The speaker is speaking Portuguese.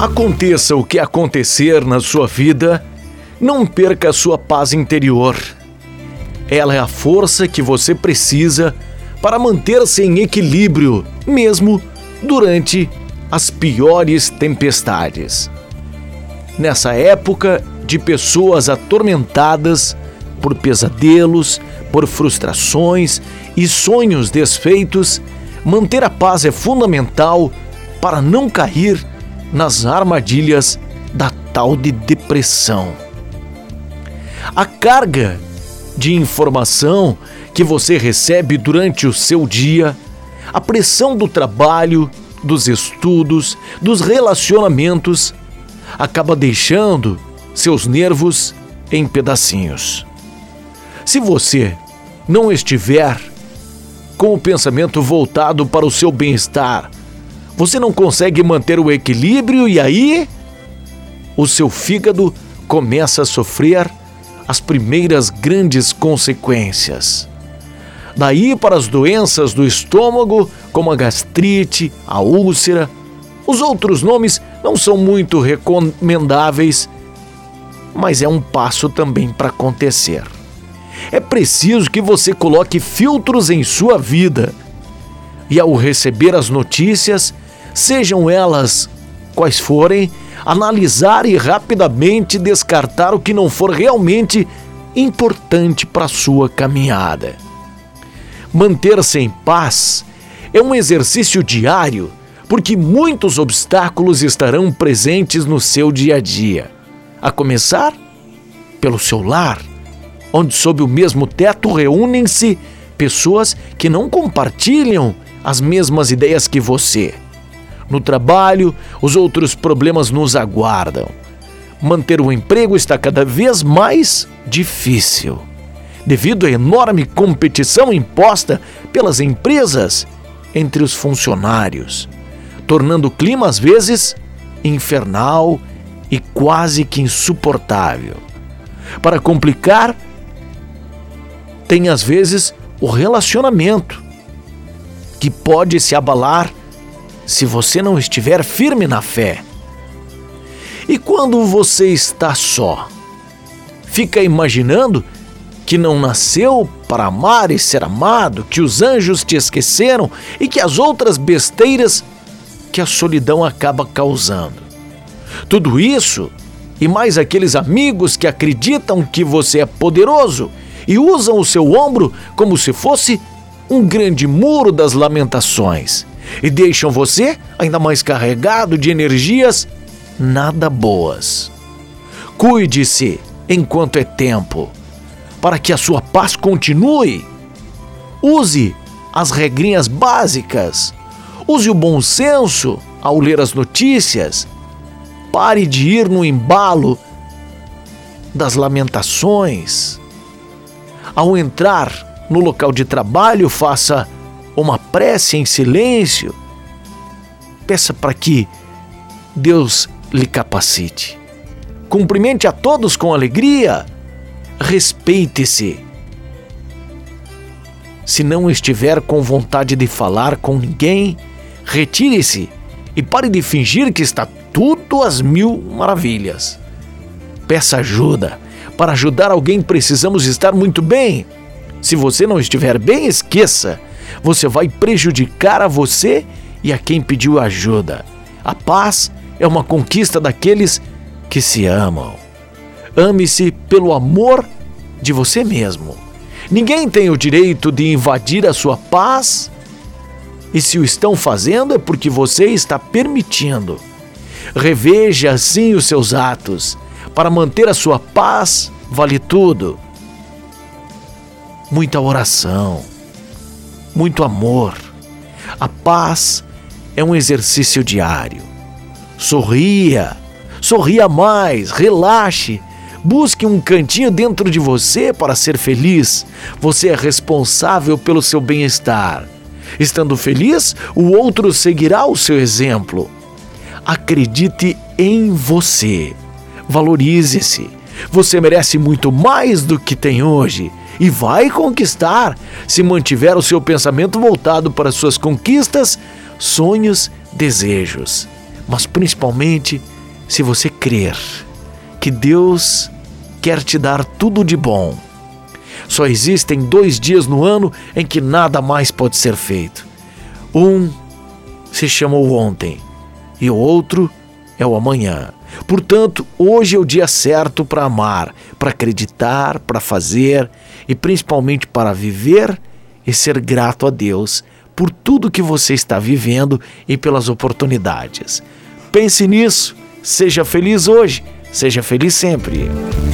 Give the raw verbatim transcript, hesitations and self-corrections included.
Aconteça o que acontecer na sua vida, não perca a sua paz interior. Ela é a força que você precisa para manter-se em equilíbrio, mesmo durante as piores tempestades. Nessa época de pessoas atormentadas por pesadelos, por frustrações e sonhos desfeitos, manter a paz é fundamental para não cair nas armadilhas da tal de depressão. A carga de informação que você recebe durante o seu dia, a pressão do trabalho, dos estudos, dos relacionamentos, acaba deixando seus nervos em pedacinhos. Se você não estiver com o pensamento voltado para o seu bem-estar, você não consegue manter o equilíbrio e aí o seu fígado começa a sofrer as primeiras grandes consequências. Daí para as doenças do estômago, como a gastrite, a úlcera, os outros nomes não são muito recomendáveis, mas é um passo também para acontecer. É preciso que você coloque filtros em sua vida e, ao receber as notícias, sejam elas quais forem, analisar e rapidamente descartar o que não for realmente importante para a sua caminhada. Manter-se em paz é um exercício diário, porque muitos obstáculos estarão presentes no seu dia a dia. A começar pelo seu lar, onde sob o mesmo teto reúnem-se pessoas que não compartilham as mesmas ideias que você. No trabalho, os outros problemas nos aguardam. Manter o emprego está cada vez mais difícil, devido à enorme competição imposta pelas empresas entre os funcionários, tornando o clima às vezes infernal e quase que insuportável. Para complicar, tem às vezes o relacionamento, que pode se abalar se você não estiver firme na fé. E quando você está só, fica imaginando que não nasceu para amar e ser amado, que os anjos te esqueceram e que as outras besteiras que a solidão acaba causando. Tudo isso e mais aqueles amigos que acreditam que você é poderoso e usam o seu ombro como se fosse um grande muro das lamentações e deixam você ainda mais carregado de energias nada boas. Cuide-se enquanto é tempo, para que a sua paz continue. Use as regrinhas básicas. Use o bom senso ao ler as notícias. Pare de ir no embalo das lamentações. Ao entrar no local de trabalho, faça uma prece em silêncio. Peça para que Deus lhe capacite. Cumprimente a todos com alegria. Respeite-se. Se não estiver com vontade de falar com ninguém, retire-se e pare de fingir que está tudo às mil maravilhas. Peça ajuda. Para ajudar alguém precisamos estar muito bem. Se você não estiver bem, esqueça. Você vai prejudicar a você e a quem pediu ajuda. A paz é uma conquista daqueles que se amam. Ame-se pelo amor de você mesmo. Ninguém tem o direito de invadir a sua paz, e se o estão fazendo é porque você está permitindo. Reveja assim os seus atos. Para manter a sua paz, vale tudo. Muita oração, muito amor. A paz é um exercício diário. Sorria, sorria mais, relaxe. Busque um cantinho dentro de você para ser feliz. Você é responsável pelo seu bem-estar. Estando feliz, o outro seguirá o seu exemplo. Acredite em você. Valorize-se. Você merece muito mais do que tem hoje e vai conquistar se mantiver o seu pensamento voltado para suas conquistas, sonhos, desejos. Mas principalmente, se você crer que Deus quer te dar tudo de bom. Só existem dois dias no ano em que nada mais pode ser feito. Um se chama o ontem e o outro é o amanhã. Portanto, hoje é o dia certo para amar, para acreditar, para fazer e principalmente para viver e ser grato a Deus por tudo que você está vivendo e pelas oportunidades. Pense nisso, seja feliz hoje, seja feliz sempre.